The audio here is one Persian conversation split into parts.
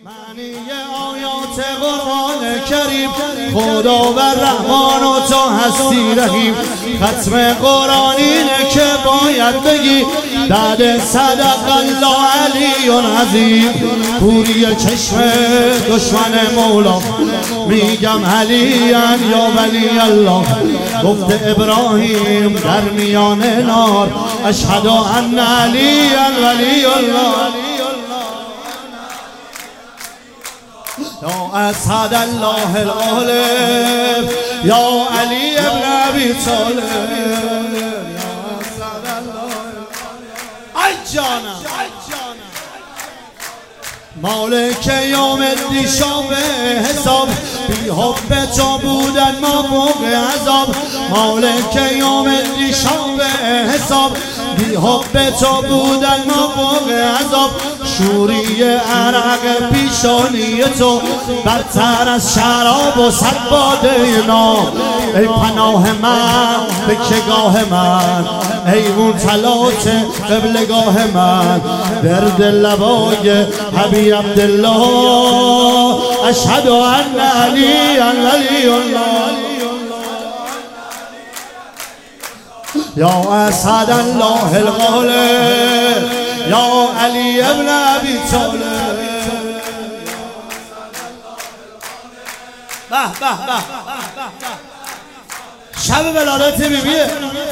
معنی آیات قرآن کریم خدا و رحمان و تو هستی رحیم. ختم قرآن اینه که باید بگی بعد صدق الله علی عظیم. کوری چشم دشمن مولا میگم علیان یا ولی الله. گفت ابراهیم در میان نار اشهد ان علیان ولی الله. یا اسعد الله الغالب یا علی ابن ابی طالب. یا اسعد الله ای جانم مالک یوم الدین شب حساب. بی حب تو بودن ما موقع عذاب. مالک یوم الدین شب حساب. بی حب تو بودن ما موقع عذاب. شوری عرق پیشانی تو بدتر از شراب و صد باده نام. ای پناه من به کگاه من، ای منطلات قبلگاه من. درد لبای حبیب عبدالله اشهد ان علی ولی الله. یا اسعد الله الغالب یا علی ابن ابی طالب. به به به شب ولادت بیبیه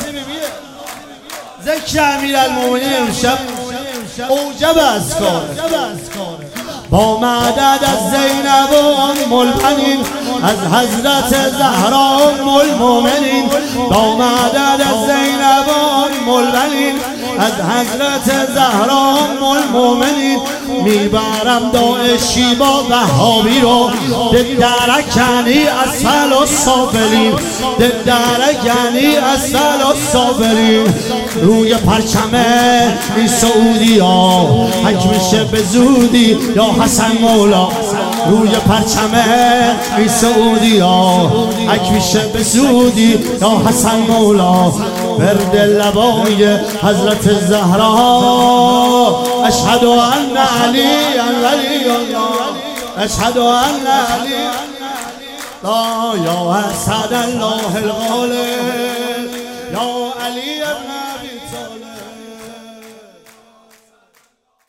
ذکر امیرالمومنین امشب اوجب از کار. با مدد از زینب و ام البنین از حضرت زهرا ام المؤمنین. با مدد از زینب و ام البنین از حضرت زهرا ام المؤمنین. میبرم داعشی با وهابی رو درکنی اسفل السافلین. درکنی اسفل السافلین. روی پرچم این سعودی ها حک میشه به زودی یا حسن مولا. روی پرچم این سعودی ها حک میشه به زودی یا حسن مولا. ورد لبای حضرت زهرا اشهد ان علی ولی الله. اشهد ان علی یا اسعد الله الغالب یا علی ابن